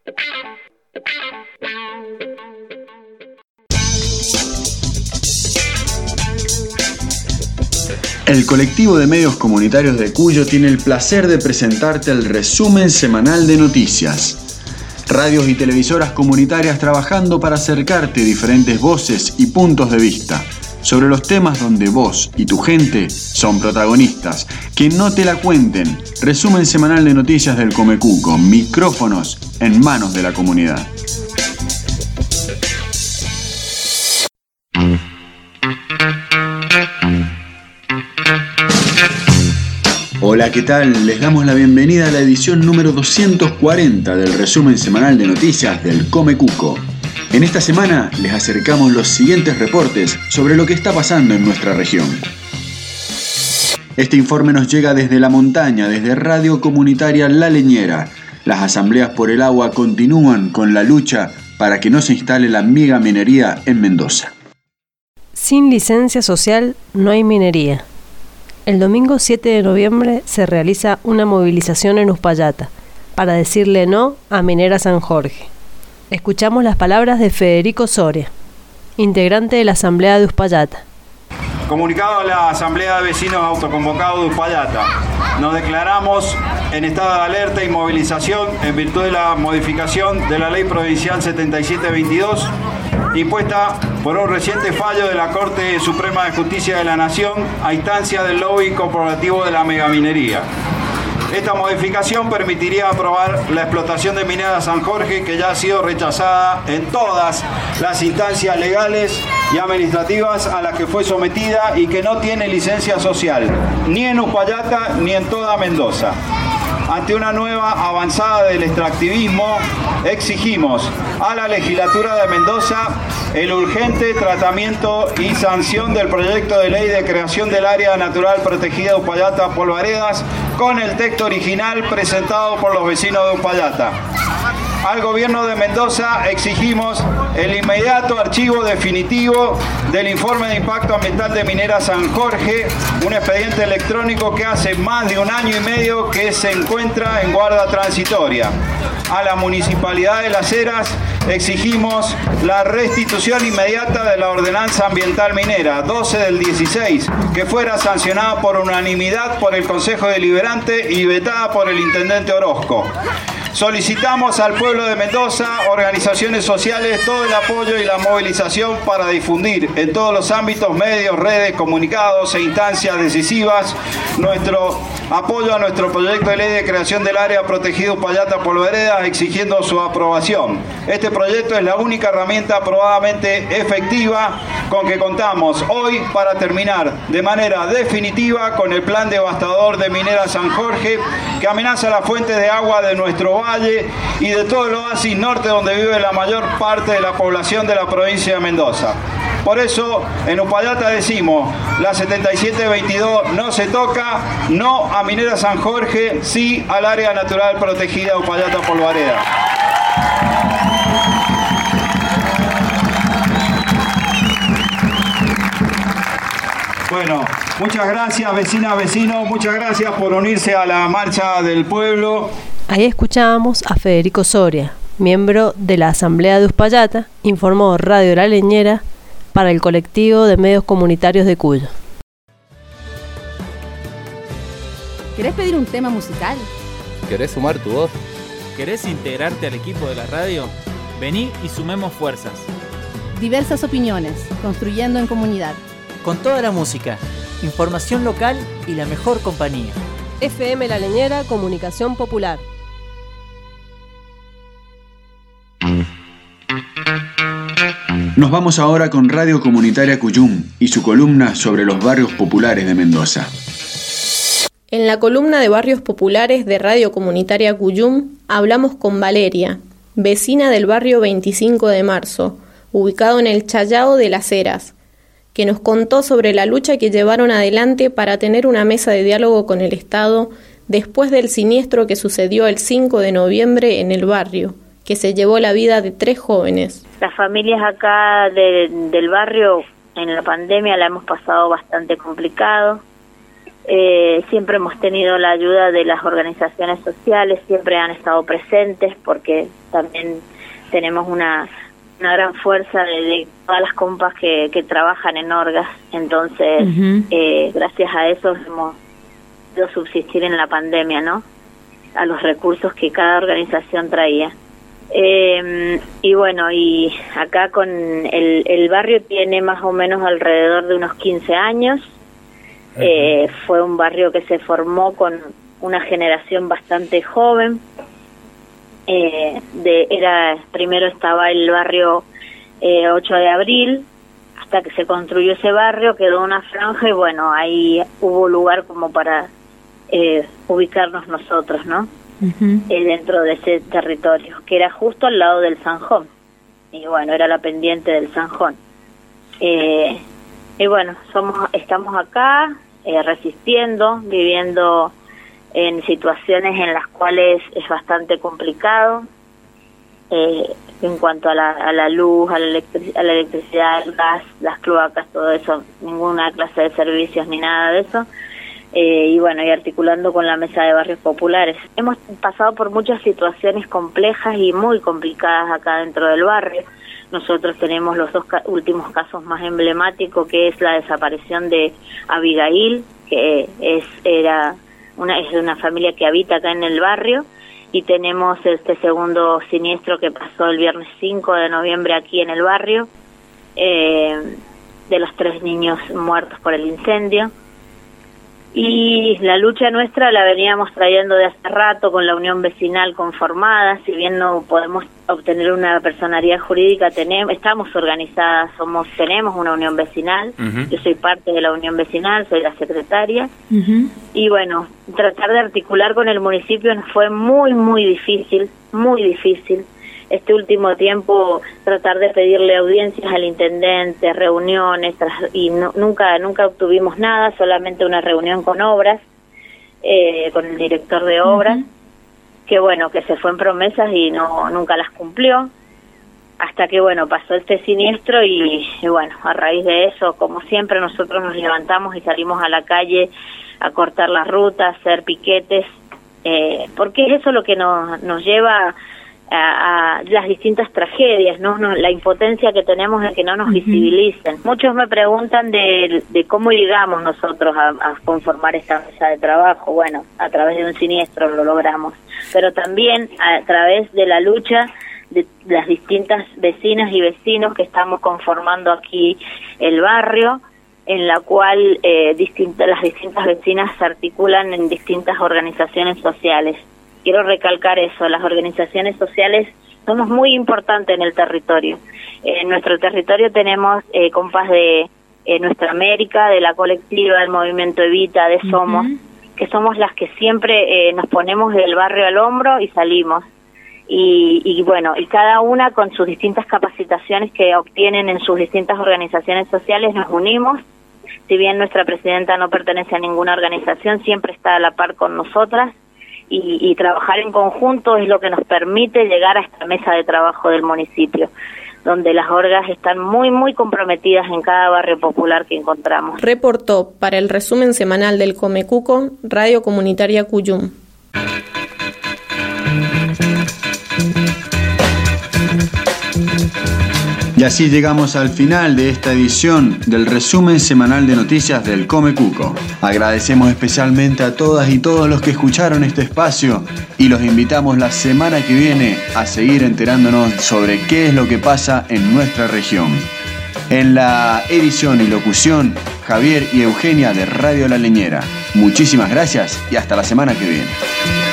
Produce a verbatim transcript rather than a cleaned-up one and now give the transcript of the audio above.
El colectivo de medios comunitarios de Cuyo tiene el placer de presentarte el resumen semanal de noticias. Radios y televisoras comunitarias trabajando para acercarte diferentes voces y puntos de vista sobre los temas donde vos y tu gente son protagonistas. Que no te la cuenten. Resumen semanal de noticias del Comecuco. Micrófonos en manos de la comunidad. Hola, ¿qué tal? Les damos la bienvenida a la edición número doscientos cuarenta del resumen semanal de noticias del Comecuco. En esta semana les acercamos los siguientes reportes sobre lo que está pasando en nuestra región. Este informe nos llega desde la montaña, desde Radio Comunitaria La Leñera. Las asambleas por el agua continúan con la lucha para que no se instale la megaminería en Mendoza. Sin licencia social no hay minería. El domingo siete de noviembre se realiza una movilización en Uspallata para decirle no a Minera San Jorge. Escuchamos las palabras de Federico Soria, integrante de la Asamblea de Uspallata. Comunicado a la Asamblea de Vecinos Autoconvocados de Uspallata, nos declaramos en estado de alerta y movilización en virtud de la modificación de la Ley Provincial setenta y siete veintidós, impuesta por un reciente fallo de la Corte Suprema de Justicia de la Nación a instancia del lobby corporativo de la megaminería. Esta modificación permitiría aprobar la explotación de Minera San Jorge, que ya ha sido rechazada en todas las instancias legales y administrativas a las que fue sometida y que no tiene licencia social, ni en Uspallata ni en toda Mendoza. Ante una nueva avanzada del extractivismo, exigimos a la legislatura de Mendoza el urgente tratamiento y sanción del proyecto de ley de creación del área natural protegida de Uspallata Polvaredas con el texto original presentado por los vecinos de Uspallata. Al gobierno de Mendoza exigimos el inmediato archivo definitivo del informe de impacto ambiental de Minera San Jorge, un expediente electrónico que hace más de un año y medio que se encuentra en guarda transitoria. A la Municipalidad de Las Heras exigimos la restitución inmediata de la ordenanza ambiental minera doce del dieciséis, que fuera sancionada por unanimidad por el Consejo Deliberante y vetada por el Intendente Orozco. Solicitamos al pueblo de Mendoza, organizaciones sociales, todo el apoyo y la movilización para difundir en todos los ámbitos, medios, redes, comunicados e instancias decisivas nuestro apoyo a nuestro proyecto de ley de creación del área protegida Uspallata Polvaredas, exigiendo su aprobación. Este proyecto es la única herramienta probadamente efectiva con que contamos hoy para terminar de manera definitiva con el plan devastador de Minera San Jorge, que amenaza las fuentes de agua de nuestro valle y de todo el oasis norte, donde vive la mayor parte de la población de la provincia de Mendoza. Por eso, en Uspallata decimos, la setenta y siete veintidós no se toca, no a Minera San Jorge, sí al área natural protegida Uspallata Polvareda. Bueno, muchas gracias, vecinas, vecinos, muchas gracias por unirse a la marcha del pueblo. Ahí escuchábamos a Federico Soria, miembro de la Asamblea de Uspallata, informó Radio La Leñera para el colectivo de medios comunitarios de Cuyo. ¿Querés pedir un tema musical? ¿Querés sumar tu voz? ¿Querés integrarte al equipo de la radio? Vení y sumemos fuerzas. Diversas opiniones, construyendo en comunidad. Con toda la música, información local y la mejor compañía. F M La Leñera, Comunicación Popular. Nos vamos ahora con Radio Comunitaria Cuyum y su columna sobre los barrios populares de Mendoza. En la columna de barrios populares de Radio Comunitaria Cuyum hablamos con Valeria, vecina del barrio veinticinco de marzo, ubicado en el Chayao de Las Heras, que nos contó sobre la lucha que llevaron adelante para tener una mesa de diálogo con el Estado después del siniestro que sucedió el cinco de noviembre en el barrio, que se llevó la vida de tres jóvenes. Las familias acá de, del barrio en la pandemia la hemos pasado bastante complicado. Eh, siempre hemos tenido la ayuda de las organizaciones sociales, siempre han estado presentes porque también tenemos una, una gran fuerza de, de todas las compas que, que trabajan en Orgas, entonces uh-huh. eh, gracias a eso hemos podido subsistir en la pandemia, ¿no? A los recursos que cada organización traía. Eh, y bueno, y acá con el, el barrio tiene más o menos alrededor de unos quince años. Eh, fue un barrio que se formó con una generación bastante joven. Eh, de, era primero estaba el barrio eh, ocho de abril, hasta que se construyó ese barrio, quedó una franja y bueno, ahí hubo lugar como para eh, ubicarnos nosotros, ¿no? Uh-huh. Eh, dentro de ese territorio, que era justo al lado del Zanjón. Y bueno, era la pendiente del Zanjón. Eh, y bueno, somos estamos acá. Eh, resistiendo, viviendo en situaciones en las cuales es bastante complicado eh, en cuanto a la, a la luz, a la, electric- a la electricidad, el gas, las cloacas, todo eso, ninguna clase de servicios ni nada de eso. Eh, y bueno, y articulando con la Mesa de Barrios Populares. Hemos pasado por muchas situaciones complejas y muy complicadas acá dentro del barrio. Nosotros tenemos los dos ca- últimos casos más emblemáticos, que es la desaparición de Abigail, que es era una es una familia que habita acá en el barrio, y tenemos este segundo siniestro que pasó el viernes cinco de noviembre aquí en el barrio, eh, de los tres niños muertos por el incendio. Y la lucha nuestra la veníamos trayendo de hace rato con la unión vecinal conformada. Si bien no podemos obtener una personalidad jurídica, tenemos, estamos organizadas, somos tenemos una unión vecinal. Uh-huh. Yo soy parte de la unión vecinal, soy la secretaria. Uh-huh. Y bueno, tratar de articular con el municipio nos fue muy, muy difícil, muy difícil. Este último tiempo tratar de pedirle audiencias al intendente, reuniones, y no, nunca nunca obtuvimos nada, solamente una reunión con obras, eh, con el director de obras, uh-huh. que bueno, que se fue en promesas y no nunca las cumplió, hasta que bueno, pasó este siniestro y, y bueno, a raíz de eso, como siempre, nosotros nos levantamos y salimos a la calle a cortar las rutas, hacer piquetes, eh, porque es eso lo que nos, nos lleva A, a las distintas tragedias, ¿no? no la impotencia que tenemos de que no nos uh-huh. visibilicen. Muchos me preguntan de, de cómo llegamos nosotros a, a conformar esta mesa de trabajo. Bueno, a través de un siniestro lo logramos, pero también a través de la lucha de las distintas vecinas y vecinos que estamos conformando aquí el barrio, en la cual eh, distintas, las distintas vecinas se articulan en distintas organizaciones sociales. Quiero recalcar eso, las organizaciones sociales somos muy importantes en el territorio. En nuestro territorio tenemos eh, compas de eh, Nuestra América, de la colectiva, del movimiento Evita, de Somos, uh-huh. que somos las que siempre eh, nos ponemos del barrio al hombro y salimos. Y, y bueno, y cada una con sus distintas capacitaciones que obtienen en sus distintas organizaciones sociales nos unimos. Si bien nuestra presidenta no pertenece a ninguna organización, siempre está a la par con nosotras. Y, y trabajar en conjunto es lo que nos permite llegar a esta mesa de trabajo del municipio, donde las orgas están muy, muy comprometidas en cada barrio popular que encontramos. Reportó para el resumen semanal del Comecuco, Radio Comunitaria Cuyum. Y así llegamos al final de esta edición del resumen semanal de noticias del Comecuco. Agradecemos especialmente a todas y todos los que escucharon este espacio y los invitamos la semana que viene a seguir enterándonos sobre qué es lo que pasa en nuestra región. En la edición y locución, Javier y Eugenia de Radio La Leñera. Muchísimas gracias y hasta la semana que viene.